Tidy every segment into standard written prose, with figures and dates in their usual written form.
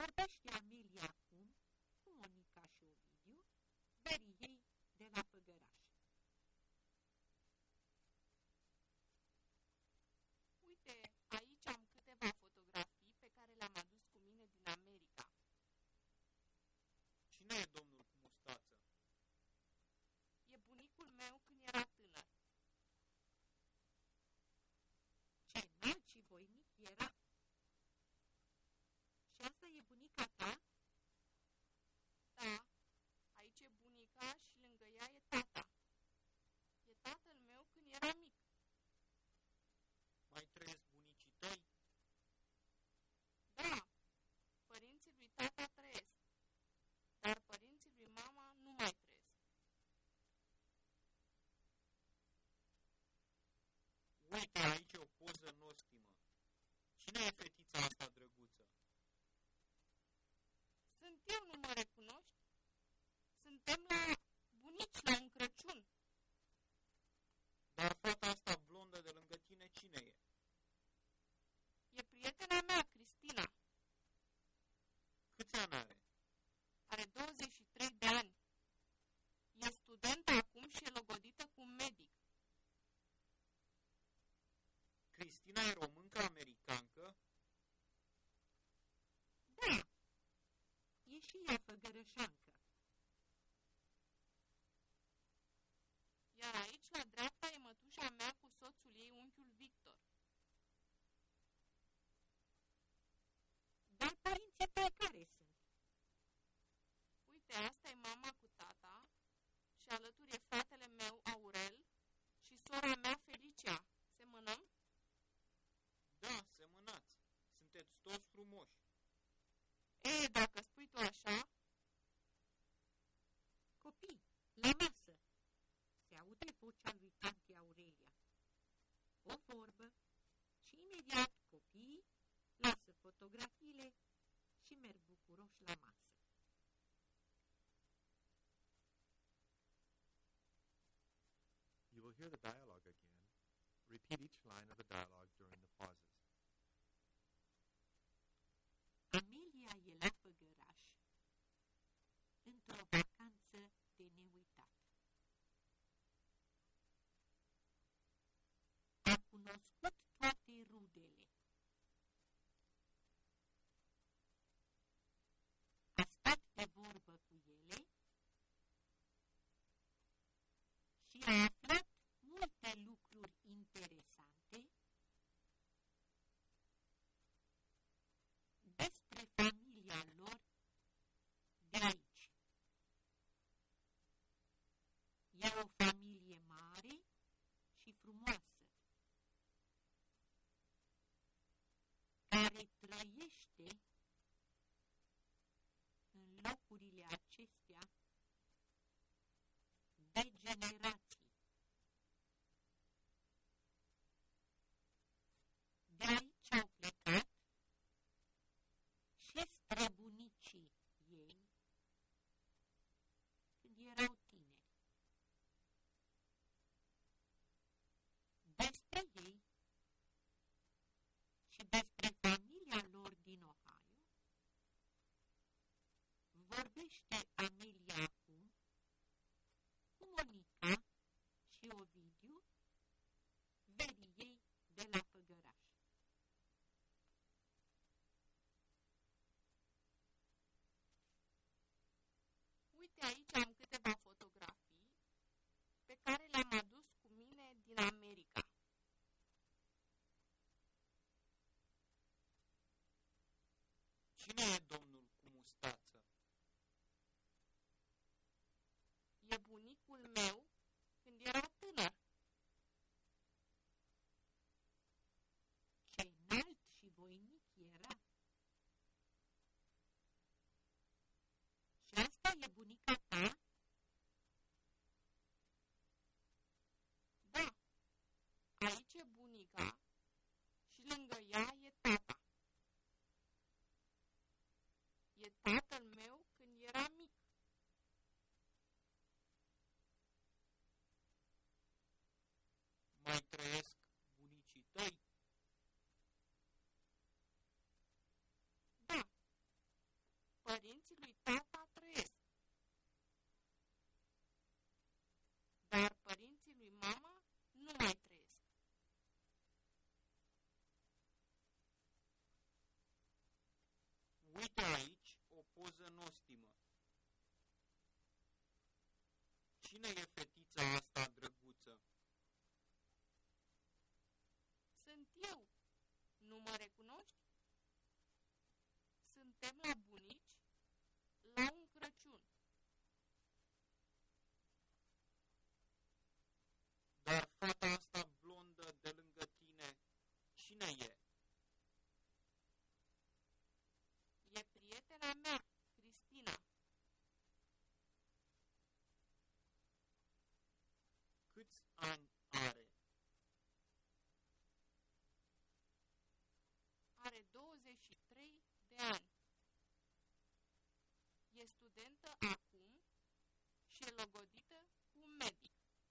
Vorbește Amelia acum cu Monica și Ovidiu, verii ei de la Făgăraș. Uite, aici am câteva fotografii pe care le-am adus cu mine din America. Cine e domnul cu mustață? E bunicul meu când era tânăr. Ce înalt și voinic era! Și asta e bunica ta? Da, aici e bunica și lângă ea e tata. E tatăl meu când era mic. Mai trăiesc bunicii tăi? Da, părinții lui tata trăiesc, dar părinții lui mama nu mai trăiesc. Uite, aici e o poză nostimă. Cine e fetița asta drăguță? Sunt eu, nu mă recunoști? Suntem la bunici la un Crăciun. Dar fata asta blondă de lângă tine cine e? E prietena mea, Cristina. Câți ani are? Are 23 de ani. E studentă acum și e logodită cu un medic. Cristina e româncă americancă? Da, e și ea făgărășancă. Iar aici, la dreapta, e mătușa mea cu soțul ei, unchiul Victor. Dar părinții tăi care sunt? Uite, asta e mama cu tata și alături e fratele meu, Aurel, și sora mea, Felicia. Semănăm? Da, semănați. Sunteți toți frumoși. E, dacă spui tu așa, Copii, la masă! Se aude vocea lui tanti Aurelia. O vorbă și imediat copiii lasă fotografiile și merg bucuroși la masă. You will hear the dialogue again. Repeat each line of the dialogue during the pauses. Amelia e la Făgăraș într-o vacanță de neuitat. A cunoscut toate rudele. A stat de vorbă cu ele și a aflat multe lucruri interesante despre familia lor de aici. E o familie mare și frumoasă, care trăiește în locurile acestea de generații. De aici au plecat și străbunicii ei când erau tineri. Despre ei și despre familia lor din Ohio vorbește Amelia acum cu Monica și Ovidiu, verii ei de la Făgăraș. uite, aici am câteva fotografii pe care le-am adus cu mine din America. Cine e domnul cu mustață? E bunicul meu când era tânăr. Ce înalt și voinic era! Și asta e bunica ta? Da, aici e bunica și lângă ea e tata. E tatăl meu când era mic. Mai trăiesc bunicii tăi? Da, părinții lui tata trăiesc. Dar părinții lui mama nu mai trăiesc. Uite aici o poză nostimă. Cine e fetița asta drăguță? Sunt eu. Nu mă recunoști? Suntem la bunici la un Crăciun. Dar fata asta blondă de lângă tine, cine e? E prietena mea, Cristina. Câți ani are? Are 23 de ani. E studentă acum și e logodită cu un medic.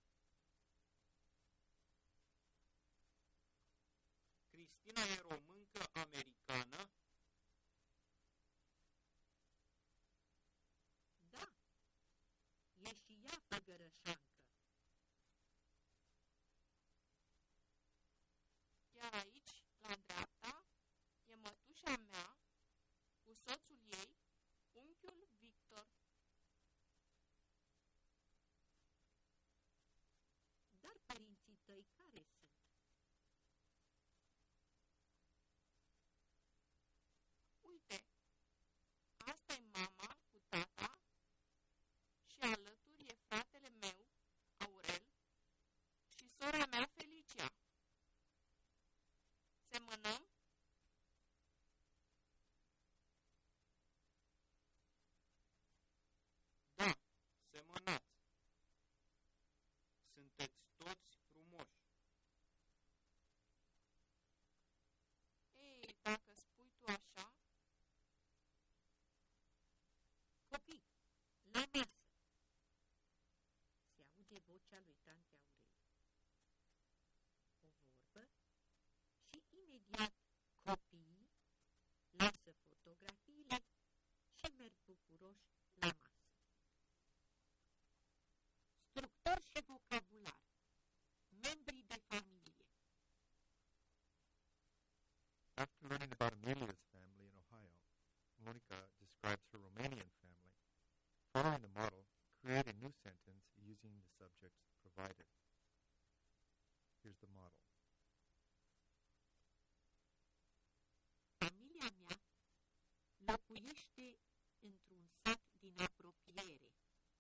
Cristina e româncă americană? Da, e și ea făgărășancă. Iar aici, la dreapta, e mătușa mea cu soțul ei, unchiul Victor. Dar părinții tăi care sunt? Uite, asta e mama cu tata și alături e fratele meu, Aurel, și sora mea, Felicia. Semănăm? Da, semănați. Sunteți toți frumoși. Ei, dacă spui tu așa, Copii, la masă! Se aude vocea lui tante Aurelia. O vorbă și imediat copiii lasă fotografiile și merg bucuroși la masă. Structor și vocabular, membrii de familie. After learning about Amelia's family in Ohio, Monica describes her Romanian family. Following the model, create a new sentence using the subjects provided. Here's the model. Familia mea locuiește într-un sat din apropiere.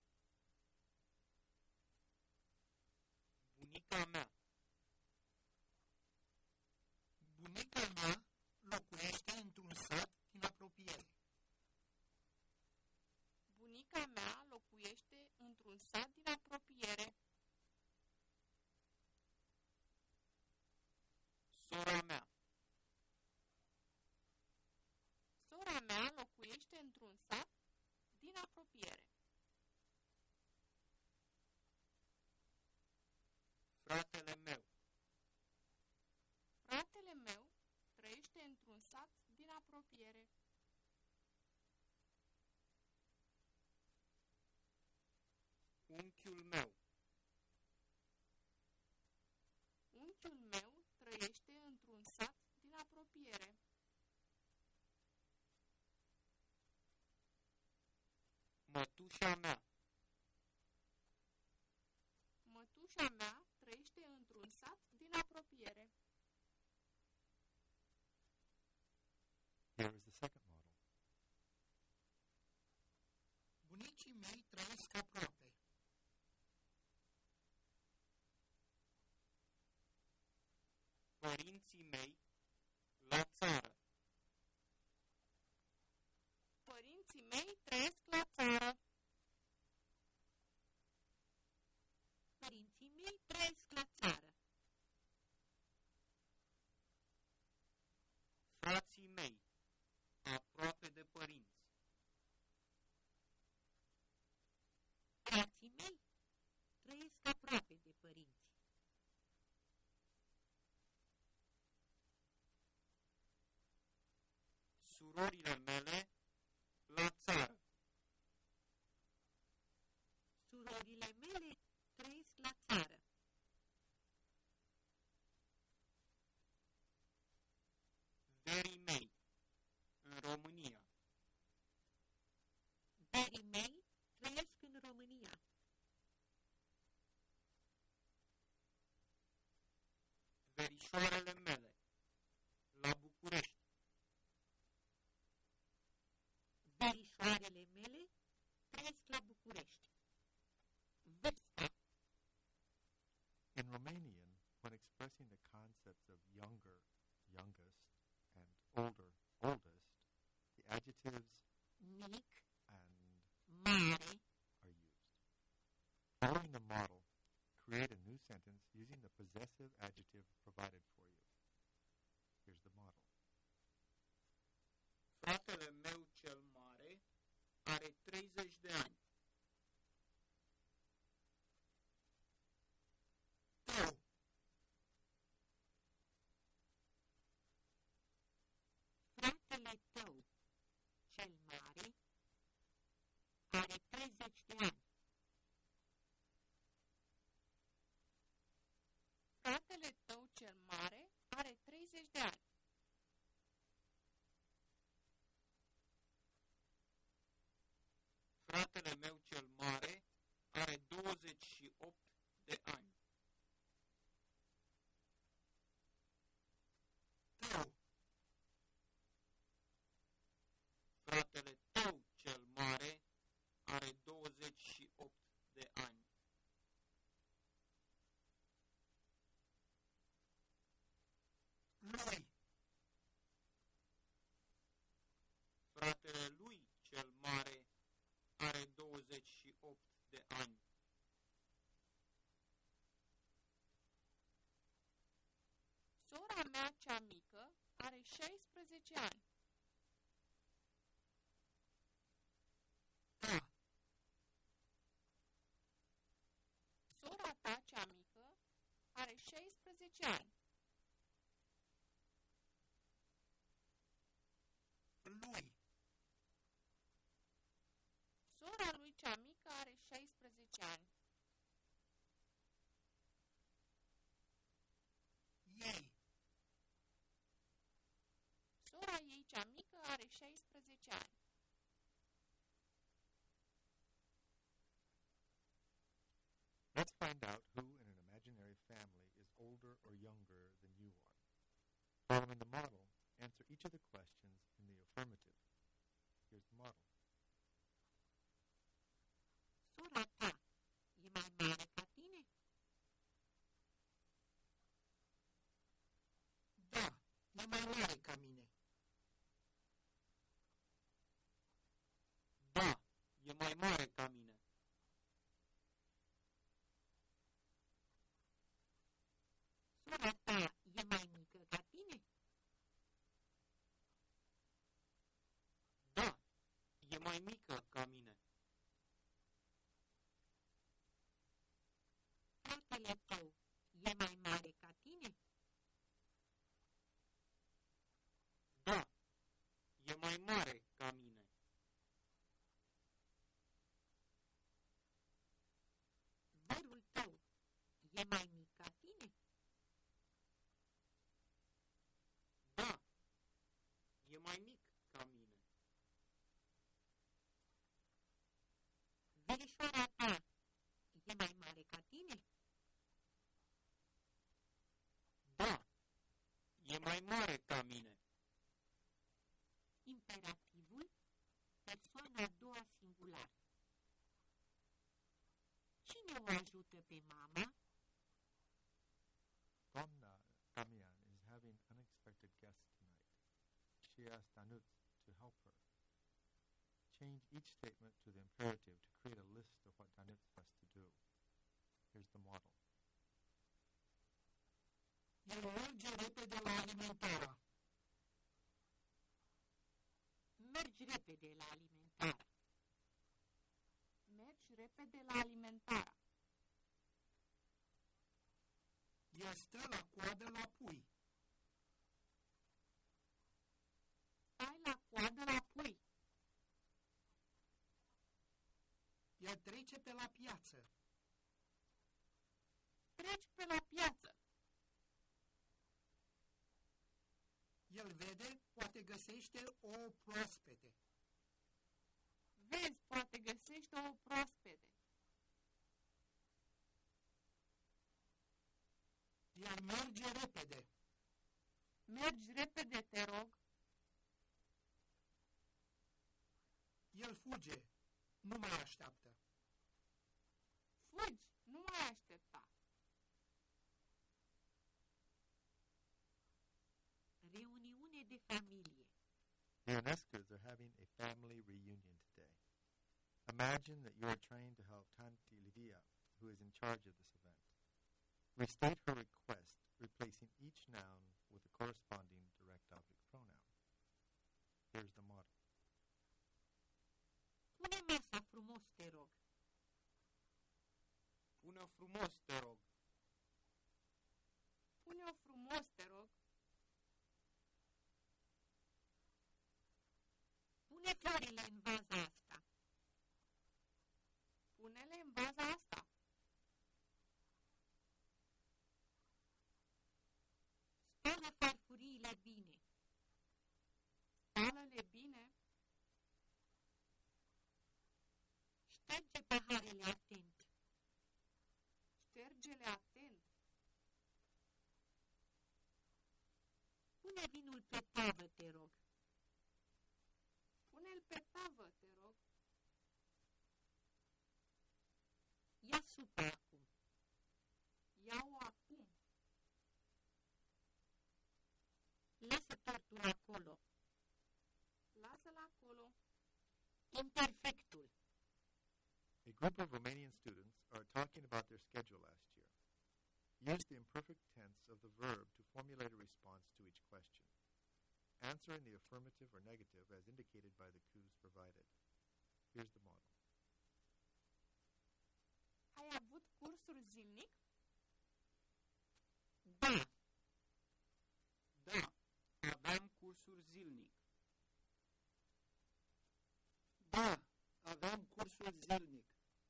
Bunica mea. Bunica mea locuiește într-un sat din apropiere. bunica mea locuiește într-un sat din apropiere. Sora mea. Sora mea locuiește într-un sat din apropiere. Fratele meu. Fratele meu trăiește într-un sat din apropiere. Unchiul meu. Unchiul meu trăiește într-un sat din apropiere. Mătușa mea. Mătușa mea trăiește într-un sat din apropiere. Here is the second model. Bunicii mei trăiesc aproape. Părinții mei la țară. Părinții mei trăiesc la țară. Părinții mei trăiesc la țară. Frații mei, aproape de părinți. Frații mei trăiesc aproape de părinți. Surorile mele la țară. Verii mei, în România. Verii mei trăiesc în România. Verișoarele mele, la București. Verișoarele mele trăiesc la București. Vârsta. In Romanian, when expressing the concepts of younger, youngest, and older, oldest, the adjectives Mic, and mare. are used. Following the model, create a new sentence using the possessive adjective provided for you. Here's the model. Fratele meu cel mare are 30 de ani. Tău. Fratele tău cel mare are 30 de ani. Fratele tău cel mare are 30 de ani. Fratele meu cel mare are 28 de ani. Tău. Fratele tău cel mare are 28 de ani. Lui. Fratele lui cel mare are 28 de ani. Sora mea cea mică are 16 ani. Ta. Sora ta cea mică are 16 ani. Lui. Sora lui cea mică are 16 ani. Ei. Sora ei cea mică are 16 ani. Let's find out who in an imaginary family is older or younger than you are. Following the model, answer each of the questions in the affirmative. Here's the model. Sora ta e mai mare ca tine? Da, e mai mare ca mine. Da, e mai mare ca mine. Sora ta e mai mică ca tine? Da, e mai mică ca mine. Fratele tău e mai mare ca tine? Da, e mai mare ca mine. Vărul tău e mai mic ca tine? Da, e mai mic ca mine. Verișoara ta e mai mare ca tine? Da, e mai mare ca mine. Imperativul, persoana a doua singular. Cine o ajută pe mama? Domna Damian is having unexpected guests tonight. She asked Danut to help her. Change each statement to the imperative to create a list of what Danut has to do. Here's the model. El merge repede la alimentarea. Mergi repede la alimentare. Mergi repede la alimentarea. El stă la coadă la pui. Stai la coadă la pui. El trece pe la piață. Treci pe la piață. El vede găsește ouă proaspete. Vezi, poate găsești ouă proaspete. El merge repede. Mergi repede, te rog. El fuge. Nu mai așteaptă. Fugi, nu mai aștepta. Reuniune de familie. The Ionescos are having a family reunion today. Imagine that you are trying to help Tanti Livia, who is in charge of this event. Restate her request, replacing each noun with a corresponding direct object pronoun. Here's the model. Pune masa frumos, te rog. Pune-o frumos, te rog. Pune-o frumos, te rog. Pune florile în vaza asta. Pune-le în vaza asta. Spală farfuriile bine. Spală-le bine. Șterge paharele atent. Șterge-le atent. Pune vinul pe tavă, te rog. Pune-l pe tavă, te rog. Ia supa acum. Ia-o acum. Lasă tortul acolo. Lasă-l acolo. Imperfectul. A group of Romanian students are talking about their schedule last year. Use the imperfect tense of the verb to formulate a response to each question. Answer in the affirmative or negative as indicated by the cues provided. Here's the model. Ai avut cursuri zilnic? Da. Da, aveam cursuri zilnic. Da, aveam cursul zilnic.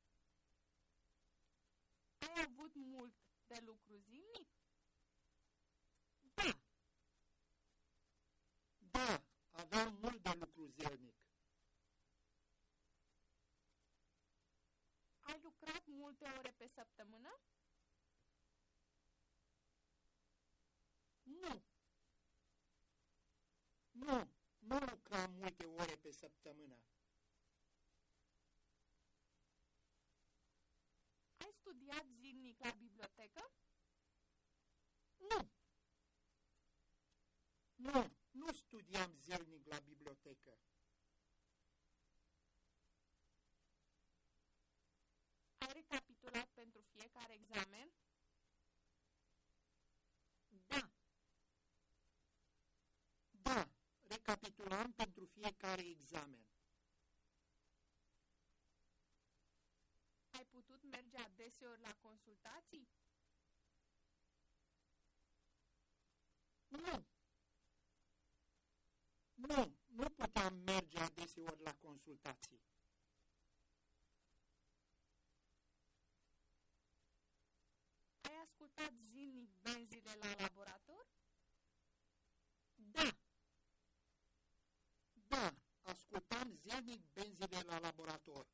Ai avut mult de lucru zilnic? Da. Da, aveam mult de lucru zilnic. Ai lucrat multe ore pe săptămână? Nu. Nu lucram multe ore pe săptămână. Ai studiat zilnic la bibliotecă? Nu studiam zilnic la bibliotecă. Ai recapitulat pentru fiecare examen? Da. Da, recapitulam pentru fiecare examen. Ai putut merge adeseori la consultații? Nu puteam merge adeseori la consultații. Ai ascultat zilnic benzile la laborator? Da. Da, ascultam zilnic benzile la laborator.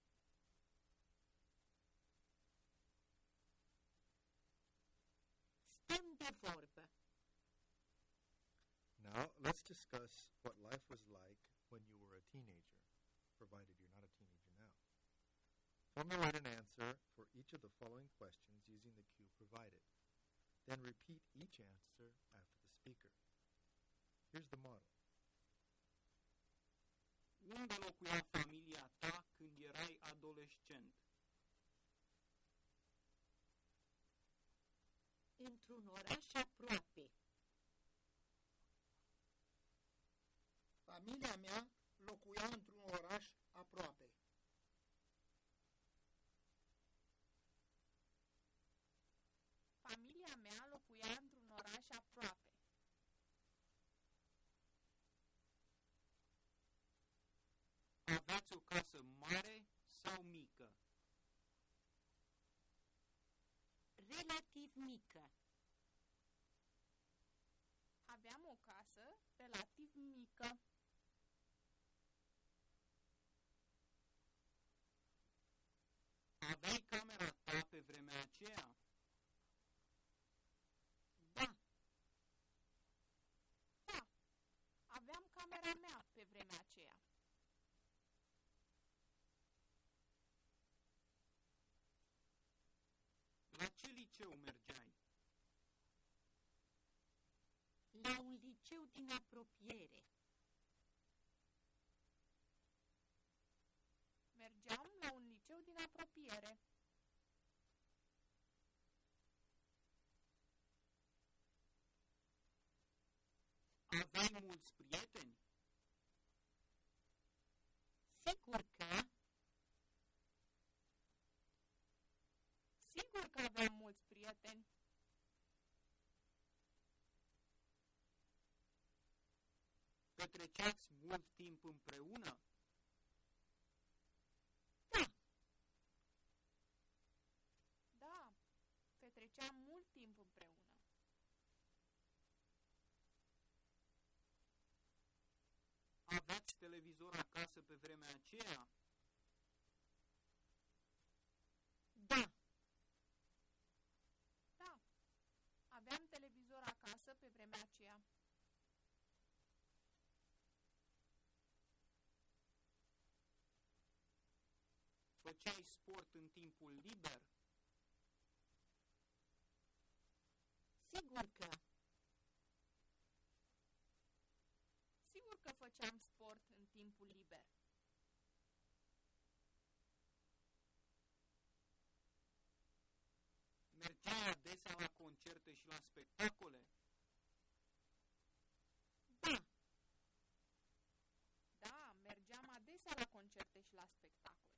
Stăm de vorbă. Now, let's discuss what life was like when you were a teenager, provided you're not a teenager now. Formulate an answer for each of the following questions using the cue provided. Then repeat each answer after the speaker. Here's the model. Unde locuia familia ta când erai adolescent? Într-un oraș aproape. Familia mea locuia într-un oraș aproape. Familia mea locuia într-un oraș aproape. Aveați o casă mare sau mică? Relativ mică. Aveam o casă casă relativ mică. Aveai camera ta pe vremea aceea? Da, Da, aveam camera mea pe vremea aceea. La ce liceu mergeai? la un liceu din apropiere. Mergeam la un liceu din apropiere. Aveai mulți prieteni? Sigur că Sigur că aveam mulți prieteni. Petreceați mult timp împreună? da, Da, petreceam mult timp împreună. Aveați televizor acasă pe vremea aceea? da, Da, aveam televizor acasă pe vremea aceea. Făceai sport în timpul liber? sigur că Sigur că făceam sport în timpul liber. Mergeai adesea la concerte și la spectacole? da, Da, mergeam adesea la concerte și la spectacole.